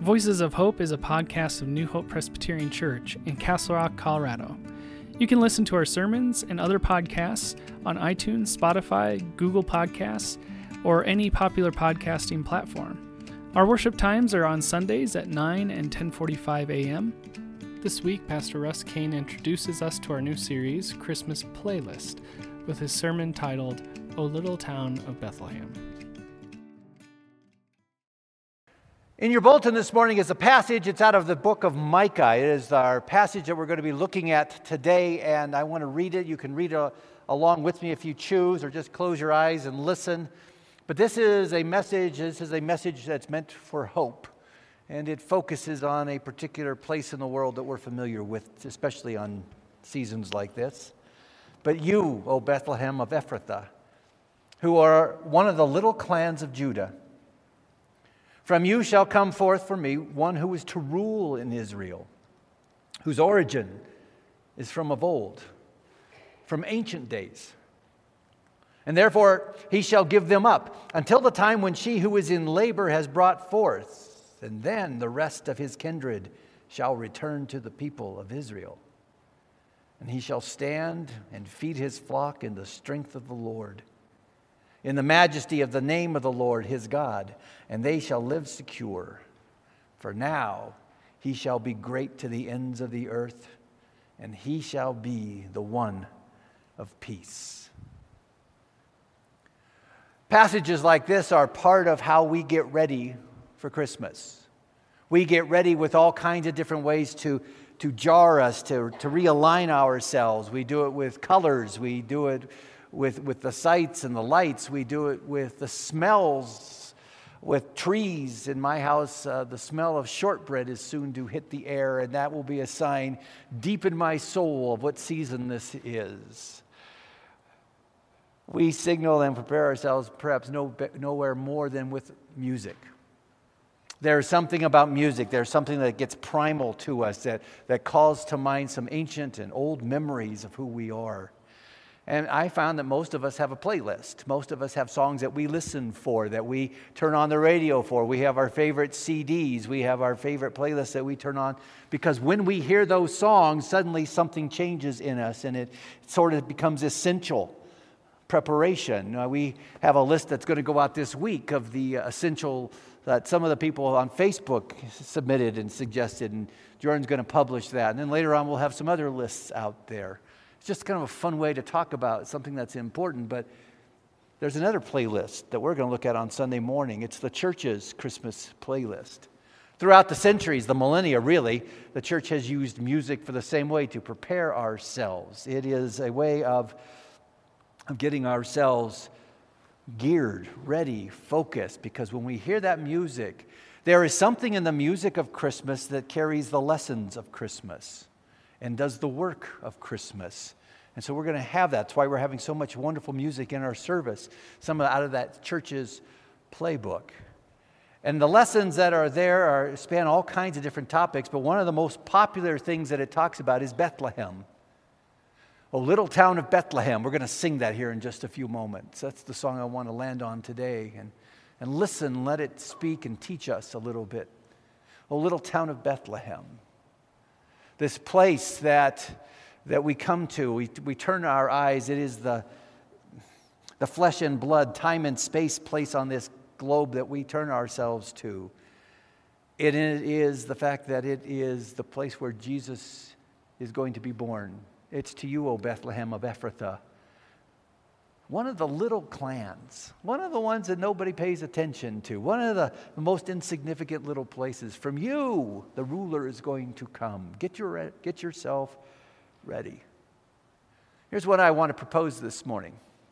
Voices of Hope is a podcast of New Hope Presbyterian Church in Castle Rock, Colorado. You can listen to our sermons and other podcasts on iTunes, Spotify, Google Podcasts, or any popular podcasting platform. Our worship times are on Sundays at 9 and 10:45 a.m. This week, Pastor Russ Kane introduces us to our new series, Christmas Playlist, with his sermon titled, O Little Town of Bethlehem. In your bulletin this morning is a passage. It's out of the book of Micah. It is our passage that we're going to be looking at today, and I want to read it. You can read it along with me if you choose, or just close your eyes and listen. But this is a message that's meant for hope, and it focuses on a particular place in the world that we're familiar with, especially on seasons like this. But you, O Bethlehem of Ephrathah, who are one of the little clans of Judah, from you shall come forth for me one who is to rule in Israel, whose origin is from of old, from ancient days. And therefore he shall give them up until the time when she who is in labor has brought forth, and then the rest of his kindred shall return to the people of Israel. And he shall stand and feed his flock in the strength of the Lord, in the majesty of the name of the Lord his God, and they shall live secure. For now he shall be great to the ends of the earth, and he shall be the one of peace. Passages like this are part of how we get ready for Christmas. We get ready with all kinds of different ways to jar us, to realign ourselves. We do it with colors. We do it with the sights and the lights. We do it with the smells, with trees. In my house, the smell of shortbread is soon to hit the air, and that will be a sign deep in my soul of what season this is. We signal and prepare ourselves perhaps nowhere more than with music. There's something about music. There's something that gets primal to us that calls to mind some ancient and old memories of who we are. And I found that most of us have a playlist. Most of us have songs that we listen for, that we turn on the radio for. We have our favorite CDs. We have our favorite playlists that we turn on. Because when we hear those songs, suddenly something changes in us, and it sort of becomes essential preparation. We have a list that's going to go out this week of the essential that some of the people on Facebook submitted and suggested, and Jordan's going to publish that. And then later on, we'll have some other lists out there. It's just kind of a fun way to talk about something that's important, but there's another playlist that we're going to look at on Sunday morning. It's the church's Christmas playlist. Throughout the centuries, the millennia really, the church has used music for the same way to prepare ourselves. It is a way of getting ourselves geared, ready, focused, because when we hear that music, there is something in the music of Christmas that carries the lessons of Christmas and does the work of Christmas. And so we're going to have that. That's why we're having so much wonderful music in our service, some out of that church's playbook. And the lessons that are there span all kinds of different topics, but one of the most popular things that it talks about is Bethlehem. O little town of Bethlehem. We're going to sing that here in just a few moments. That's the song I want to land on today. And listen, let it speak and teach us a little bit. O little town of Bethlehem. This place that we come to, we turn our eyes. It is the flesh and blood, time and space place on this globe that we turn ourselves to. It is the fact that it is the place where Jesus is going to be born. It's to you, O Bethlehem of Ephrathah. One of the little clans, one of the ones that nobody pays attention to, one of the most insignificant little places. From you, the ruler is going to come. Get yourself ready. Here's what I want to propose this morning.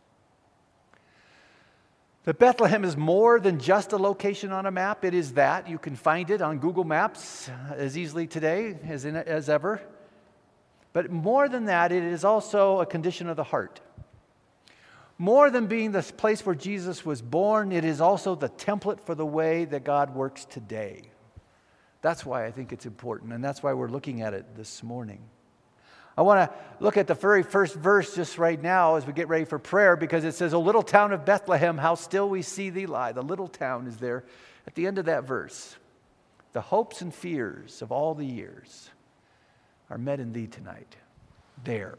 That Bethlehem is more than just a location on a map. It is that. You can find it on Google Maps as easily today as ever. But more than that, it is also a condition of the heart. More than being the place where Jesus was born, it is also the template for the way that God works today. That's why I think it's important, and that's why we're looking at it this morning. I want to look at the very first verse just right now as we get ready for prayer, because it says, O little town of Bethlehem, how still we see thee lie. The little town is there at the end of that verse. the hopes and fears of all the years are met in thee tonight. There.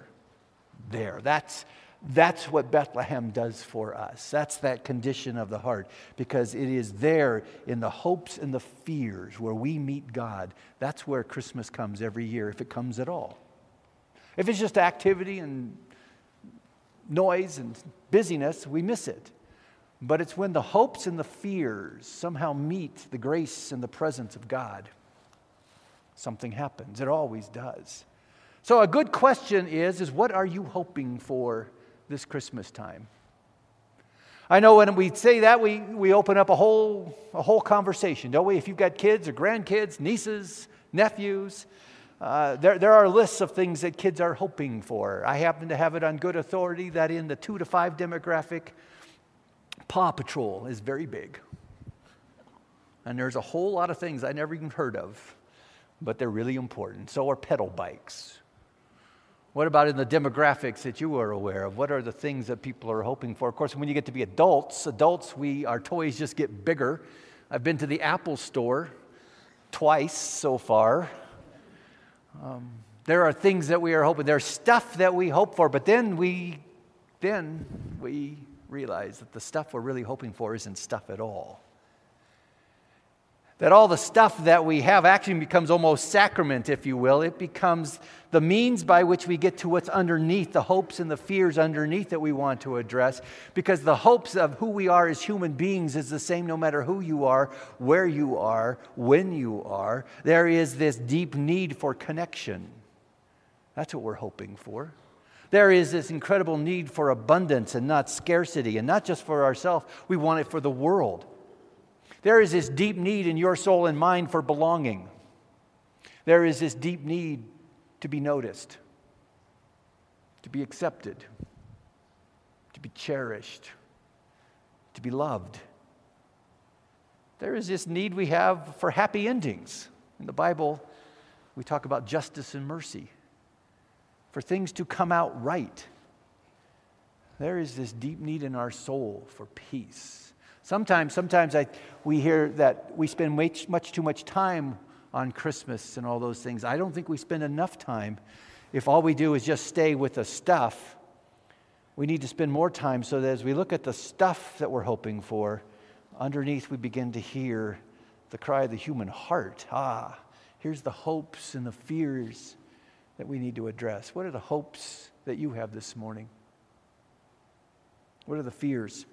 That's what Bethlehem does for us. That's that condition of the heart, because it is there in the hopes and the fears where we meet God. That's where Christmas comes every year, if it comes at all. If it's just activity and noise and busyness, we miss it. But it's when the hopes and the fears somehow meet the grace and the presence of God, something happens. It always does. So a good question is what are you hoping for this Christmas time? I know when we say that, we open up a whole conversation, don't we? If you've got kids or grandkids, nieces, nephews, there are lists of things that kids are hoping for. I happen to have it on good authority that in the 2 to 5 demographic, Paw Patrol is very big. And there's a whole lot of things I never even heard of, but they're really important. So are pedal bikes. What about in the demographics that you are aware of? What are the things that people are hoping for? Of course, when you get to be adults, our toys just get bigger. I've been to the Apple store twice so far. There are things that we are hoping. There's stuff that we hope for, but then we realize that the stuff we're really hoping for isn't stuff at all. That all the stuff that we have actually becomes almost sacrament, if you will. It becomes the means by which we get to what's underneath, the hopes and the fears underneath that we want to address. Because the hopes of who we are as human beings is the same no matter who you are, where you are, when you are. There is this deep need for connection. That's what we're hoping for. There is this incredible need for abundance and not scarcity, and not just for ourselves. We want it for the world. There is this deep need in your soul and mind for belonging. There is this deep need to be noticed, to be accepted, to be cherished, to be loved. There is this need we have for happy endings. In the Bible, we talk about justice and mercy, for things to come out right. There is this deep need in our soul for peace. Sometimes we hear that we spend much too much time on Christmas and all those things. I don't think we spend enough time. If all we do is just stay with the stuff, we need to spend more time so that as we look at the stuff that we're hoping for, underneath we begin to hear the cry of the human heart. Here's the hopes and the fears that we need to address. What are the hopes that you have this morning? What are the fears?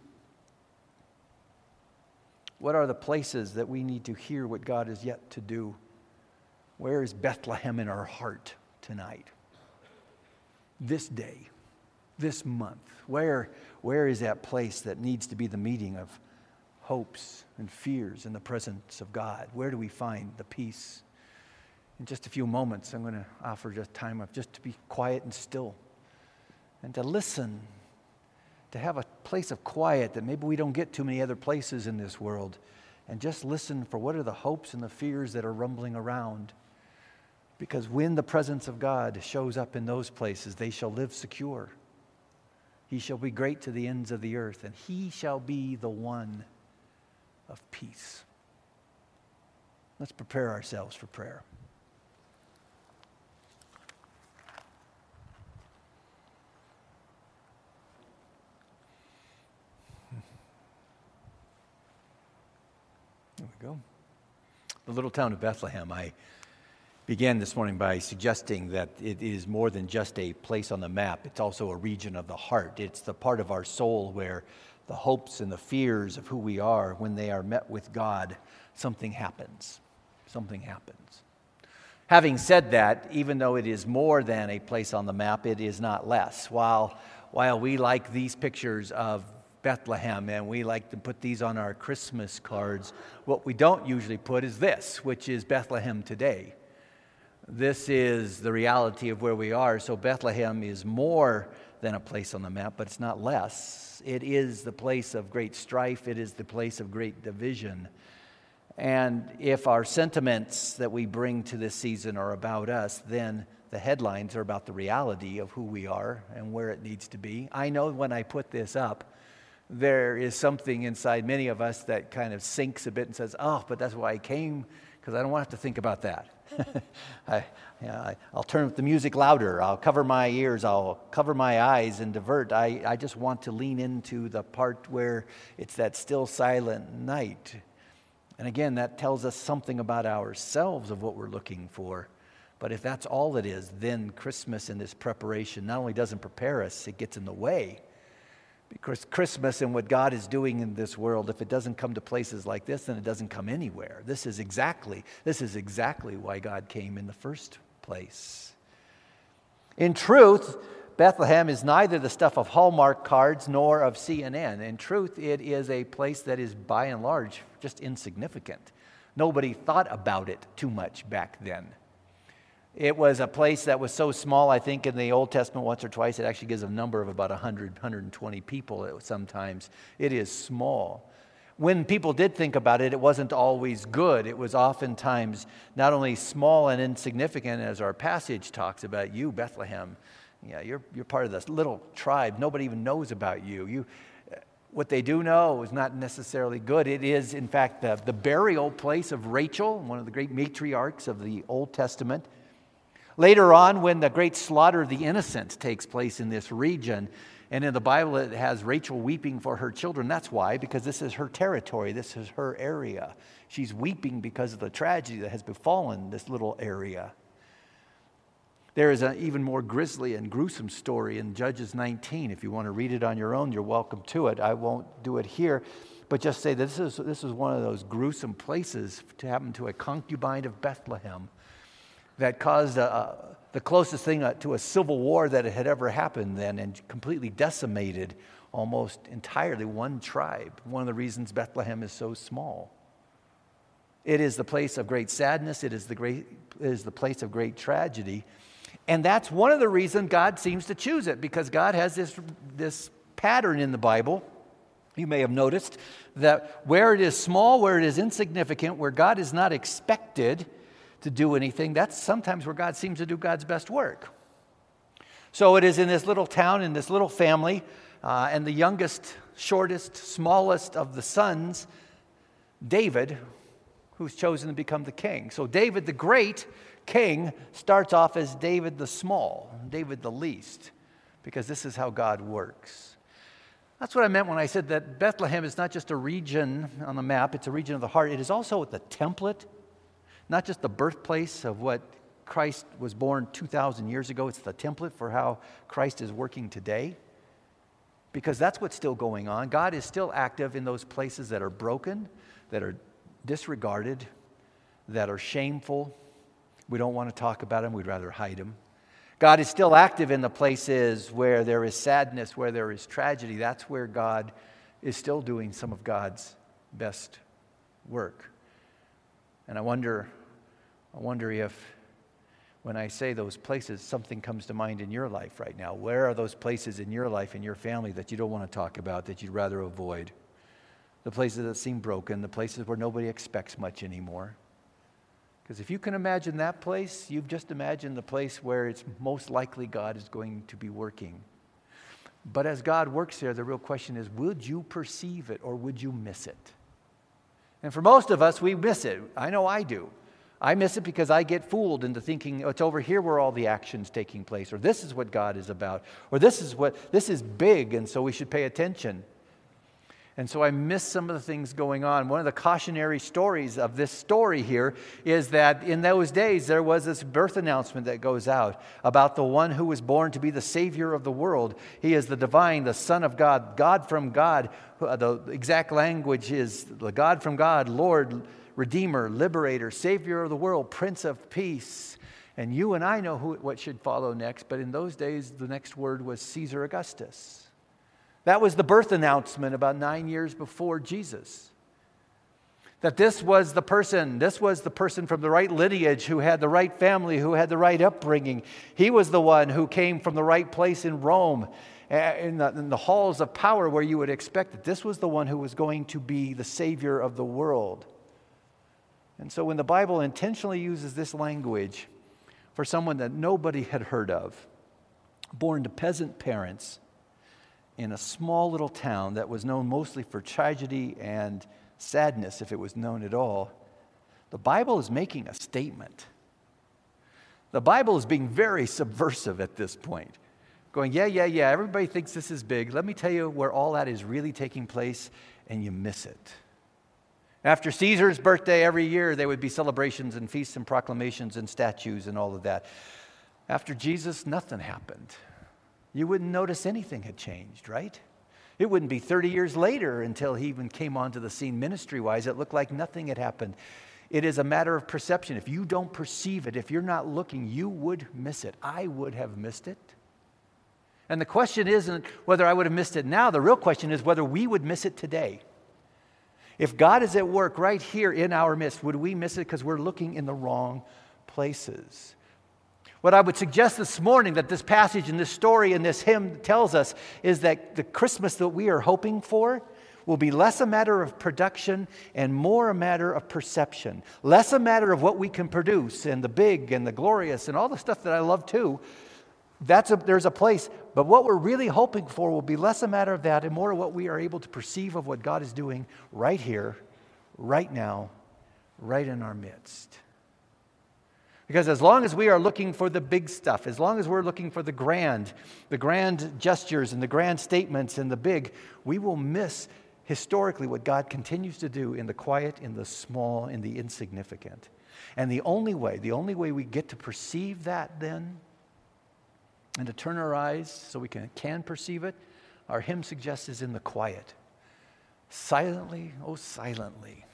What are the places that we need to hear what God is yet to do? Where is Bethlehem in our heart tonight? This day, this month, where is that place that needs to be the meeting of hopes and fears in the presence of God? Where do we find the peace? In just a few moments, I'm going to offer just time of just to be quiet and still and to listen, to have a place of quiet that maybe we don't get too many other places in this world, and just listen for what are the hopes and the fears that are rumbling around. Because when the presence of God shows up in those places, they shall live secure. He shall be great to the ends of the earth, and he shall be the one of peace. Let's prepare ourselves for prayer. There we go. The little town of Bethlehem. I began this morning by suggesting that it is more than just a place on the map. It's also a region of the heart. It's the part of our soul where the hopes and the fears of who we are, when they are met with God, something happens. Something happens. Having said that, even though it is more than a place on the map, it is not less. While we like these pictures of Bethlehem, and we like to put these on our Christmas cards, what we don't usually put is this, which is Bethlehem today. This is the reality of where we are. So Bethlehem is more than a place on the map, but it's not less. It is the place of great strife. It is the place of great division. And if our sentiments that we bring to this season are about us, then the headlines are about the reality of who we are and where it needs to be. I know when I put this up, there is something inside many of us that kind of sinks a bit and says, oh, but that's why I came, because I don't want to have to think about that. I'll turn up the music louder. I'll cover my ears. I'll cover my eyes and divert. I just want to lean into the part where it's that still silent night. And again, that tells us something about ourselves of what we're looking for. But if that's all it is, then Christmas and this preparation not only doesn't prepare us, it gets in the way. Because Christmas and what God is doing in this world, if it doesn't come to places like this, then it doesn't come anywhere. This is exactly why God came in the first place. In truth, Bethlehem is neither the stuff of Hallmark cards nor of CNN. In truth, it is a place that is by and large just insignificant. Nobody thought about it too much back then. It was a place that was so small, I think in the Old Testament once or twice, it actually gives a number of about 100, 120 people sometimes. It is small. When people did think about it, it wasn't always good. It was oftentimes not only small and insignificant, as our passage talks about, you, Bethlehem. Yeah, you're part of this little tribe. Nobody even knows about you. What they do know is not necessarily good. It is, in fact, the burial place of Rachel, one of the great matriarchs of the Old Testament. Later on, when the great slaughter of the innocent takes place in this region, and in the Bible it has Rachel weeping for her children. That's why, because this is her territory, this is her area. She's weeping because of the tragedy that has befallen this little area. There is an even more grisly and gruesome story in Judges 19. If you want to read it on your own, you're welcome to it. I won't do it here, but just say that this is one of those gruesome places to happen to a concubine of Bethlehem that caused the closest thing to a civil war that had ever happened then, and completely decimated almost entirely one tribe. One of the reasons Bethlehem is so small. It is the place of great sadness. It is the place of great tragedy. And that's one of the reasons God seems to choose it, because God has this pattern in the Bible. You may have noticed that where it is small, where it is insignificant, where God is not expected to do anything, that's sometimes where God seems to do God's best work. So it is in this little town, in this little family, and the youngest, shortest, smallest of the sons, David, who's chosen to become the king. So David the great king starts off as David the small, David the least, because this is how God works. That's what I meant when I said that Bethlehem is not just a region on the map, it's a region of the heart. It is also the template, not just the birthplace of what Christ was born 2,000 years ago. It's the template for how Christ is working today, because that's what's still going on. God is still active in those places that are broken, that are disregarded, that are shameful. We don't want to talk about them. We'd rather hide them. God is still active in the places where there is sadness, where there is tragedy. That's where God is still doing some of God's best work. And I wonder if, when I say those places, something comes to mind in your life right now. Where are those places in your life, in your family, that you don't want to talk about, that you'd rather avoid? The places that seem broken, the places where nobody expects much anymore. Because if you can imagine that place, you've just imagined the place where it's most likely God is going to be working. But as God works there, the real question is, would you perceive it or would you miss it? And for most of us, we miss it. I know I do. I miss it because I get fooled into thinking, oh, it's over here where all the action's taking place, or this is what God is about, or this is big, and so we should pay attention. And so I miss some of the things going on. One of the cautionary stories of this story here is that in those days there was this birth announcement that goes out about the one who was born to be the Savior of the world. He is the divine, the Son of God, God from God. The exact language is the God from God, Lord, Redeemer, Liberator, Savior of the world, Prince of Peace. And you and I know what should follow next, but in those days the next word was Caesar Augustus. That was the birth announcement about 9 years before Jesus. That this was the person from the right lineage, who had the right family, who had the right upbringing. He was the one who came from the right place in Rome, in the halls of power where you would expect that this was the one who was going to be the Savior of the world. And so when the Bible intentionally uses this language for someone that nobody had heard of, born to peasant parents, in a small little town that was known mostly for tragedy and sadness, if it was known at all, the Bible is making a statement. The Bible is being very subversive at this point. Going, yeah, everybody thinks this is big. Let me tell you where all that is really taking place, and you miss it. After Caesar's birthday every year, there would be celebrations and feasts and proclamations and statues and all of that. After Jesus, nothing happened. You wouldn't notice anything had changed, right? It wouldn't be 30 years later until he even came onto the scene ministry-wise. It looked like nothing had happened. It is a matter of perception. If you don't perceive it, if you're not looking, you would miss it. I would have missed it. And the question isn't whether I would have missed it now. The real question is whether we would miss it today. If God is at work right here in our midst, would we miss it because we're looking in the wrong places? What I would suggest this morning that this passage and this story and this hymn tells us is that the Christmas that we are hoping for will be less a matter of production and more a matter of perception. Less a matter of what we can produce and the big and the glorious and all the stuff that I love too. There's a place. But what we're really hoping for will be less a matter of that and more of what we are able to perceive of what God is doing right here, right now, right in our midst. Because as long as we are looking for the big stuff, as long as we're looking for the grand gestures and the grand statements and the big, we will miss historically what God continues to do in the quiet, in the small, in the insignificant. And the only way we get to perceive that then, and to turn our eyes so we can perceive it, our hymn suggests is in the quiet. Silently, oh silently.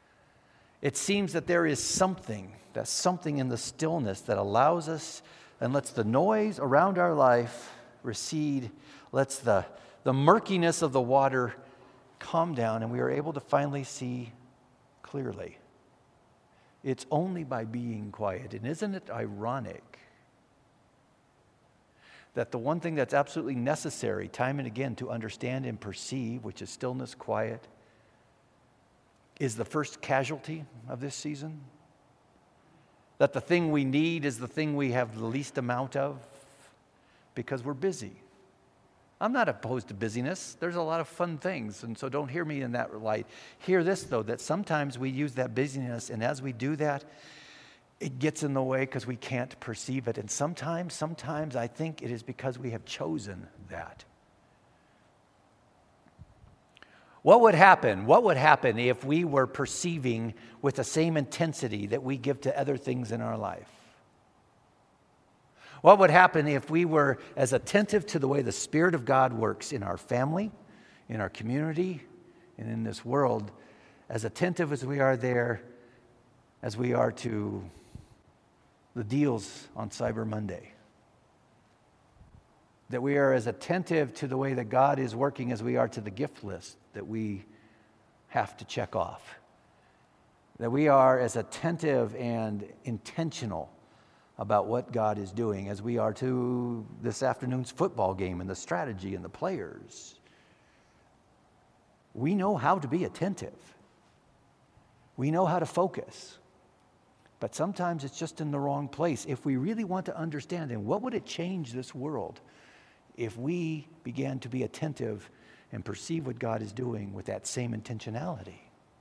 It seems that there is something in the stillness that allows us and lets the noise around our life recede, lets the murkiness of the water calm down, and we are able to finally see clearly. It's only by being quiet. And isn't it ironic that the one thing that's absolutely necessary time and again to understand and perceive, which is stillness, quiet, is the first casualty of this season? That the thing we need is the thing we have the least amount of because we're busy. I'm not opposed to busyness. There's a lot of fun things, and so don't hear me in that light. Hear this, though, that sometimes we use that busyness, and as we do that, it gets in the way because we can't perceive it. And sometimes I think it is because we have chosen that. What would happen? What would happen if we were perceiving with the same intensity that we give to other things in our life? What would happen if we were as attentive to the way the Spirit of God works in our family, in our community, and in this world, as attentive as we are there, as we are to the deals on Cyber Monday? That we are as attentive to the way that God is working as we are to the gift list that we have to check off. That we are as attentive and intentional about what God is doing as we are to this afternoon's football game and the strategy and the players. We know how to be attentive. We know how to focus. But sometimes it's just in the wrong place. If we really want to understand, and what would it change this world if we began to be attentive and perceive what God is doing with that same intentionality?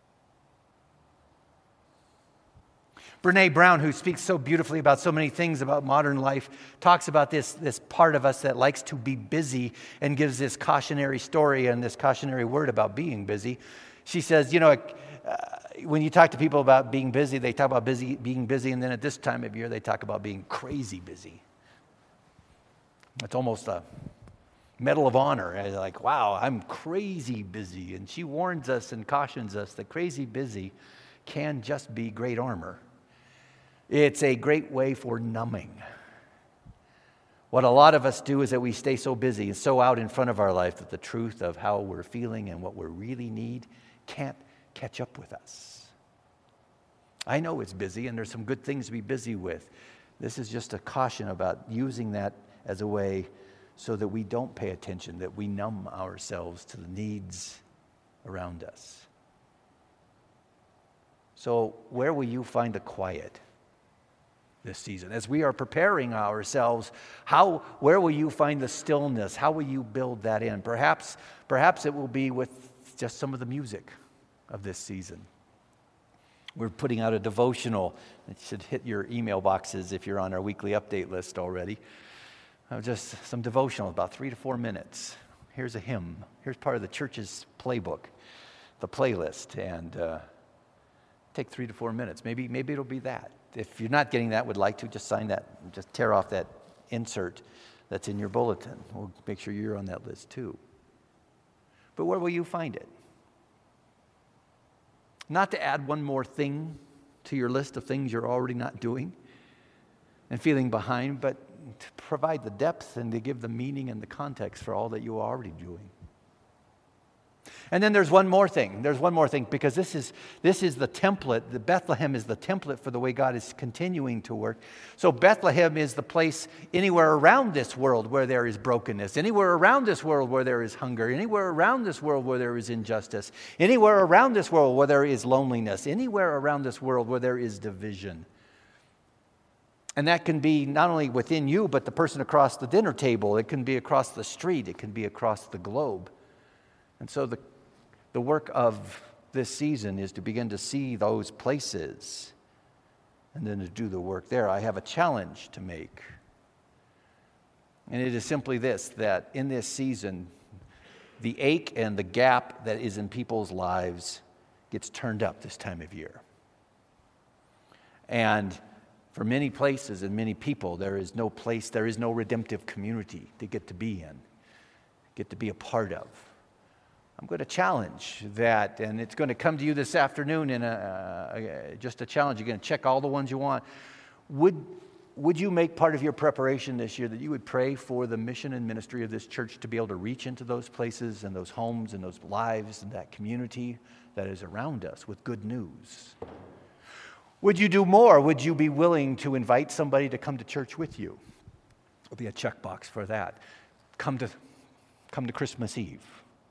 Brene Brown, who speaks so beautifully about so many things about modern life, talks about this part of us that likes to be busy and gives this cautionary story and this cautionary word about being busy. She says, when you talk to people about being busy, they talk about being busy, and then at this time of year, they talk about being crazy busy. It's almost a Medal of Honor. Like, wow, I'm crazy busy. And she warns us and cautions us that crazy busy can just be great armor. It's a great way for numbing. What a lot of us do is that we stay so busy and so out in front of our life that the truth of how we're feeling and what we really need can't catch up with us. I know it's busy, and there's some good things to be busy with. This is just a caution about using that as a way so that we don't pay attention, that we numb ourselves to the needs around us. So where will you find the quiet? this season. As we are preparing ourselves, where will you find the stillness? How will you build that in? Perhaps it will be with just some of the music of this season. We're putting out a devotional. It should hit your email boxes if you're on our weekly update list already. Just some devotional, about 3 to 4 minutes. Here's a hymn. Here's part of the church's playbook, the playlist, and take 3 to 4 minutes. Maybe it'll be that. If you're not getting that, would like to, just sign that, just tear off that insert that's in your bulletin. We'll make sure you're on that list too. But where will you find it? Not to add one more thing to your list of things you're already not doing and feeling behind, but to provide the depth and to give the meaning and the context for all that you are already doing. And then there's one more thing. Because this is the template. The Bethlehem is the template for the way God is continuing to work. So Bethlehem is the place anywhere around this world where there is brokenness, anywhere around this world where there is hunger, anywhere around this world where there is injustice, anywhere around this world where there is loneliness, anywhere around this world where there is division. And that can be not only within you, but the person across the dinner table. It can be across the street. It can be across the globe. And so the work of this season is to begin to see those places and then to do the work there. I have a challenge to make. And it is simply this, that in this season, the ache and the gap that is in people's lives gets turned up this time of year. And for many places and many people, there is no redemptive community to get to be in, get to be a part of. I'm going to challenge that, and it's going to come to you this afternoon in just a challenge. You're going to check all the ones you want. Would you make part of your preparation this year that you would pray for the mission and ministry of this church to be able to reach into those places and those homes and those lives and that community that is around us with good news? Would you do more? Would you be willing to invite somebody to come to church with you? There'll be a checkbox for that. Come to Christmas Eve.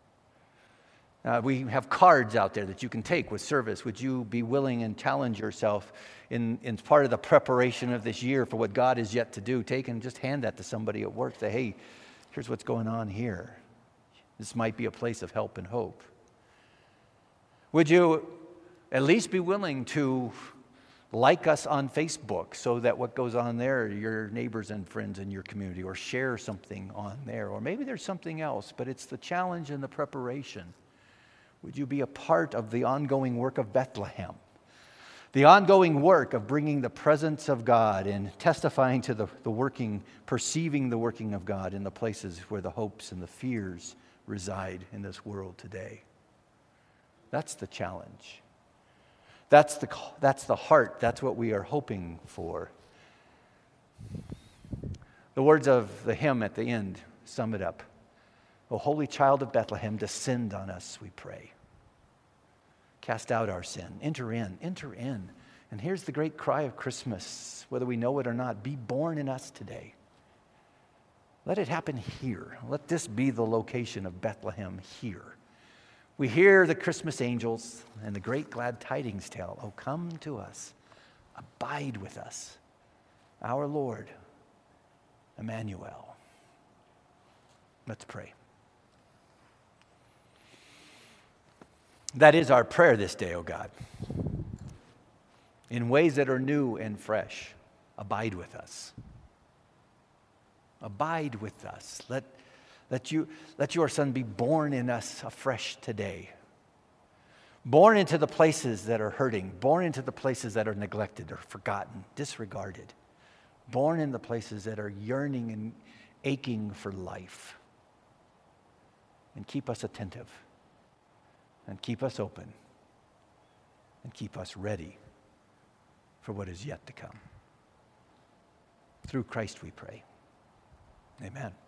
We have cards out there that you can take with service. Would you be willing and challenge yourself in part of the preparation of this year for what God is yet to do? Take and just hand that to somebody at work. Say, hey, here's what's going on here. This might be a place of help and hope. Would you at least be willing to like us on Facebook so that what goes on there, your neighbors and friends in your community, or share something on there? Or maybe there's something else, but it's the challenge and the preparation. Would you be a part of the ongoing work of Bethlehem? The ongoing work of bringing the presence of God and testifying to the working, perceiving the working of God in the places where the hopes and the fears reside in this world today. That's the challenge. That's the heart. That's what we are hoping for. The words of the hymn at the end sum it up. O Holy Child of Bethlehem, descend on us, we pray. Cast out our sin. Enter in, enter in. And here's the great cry of Christmas, whether we know it or not. Be born in us today. Let it happen here. Let this be the location of Bethlehem here. We hear the Christmas angels and the great glad tidings tell, oh, come to us, abide with us, our Lord, Emmanuel. Let's pray. That is our prayer this day, O God. In ways that are new and fresh, abide with us. Abide with us. Let your Son be born in us afresh today. Born into the places that are hurting. Born into the places that are neglected or forgotten, disregarded. Born in the places that are yearning and aching for life. And keep us attentive. And keep us open. And keep us ready for what is yet to come. Through Christ we pray. Amen.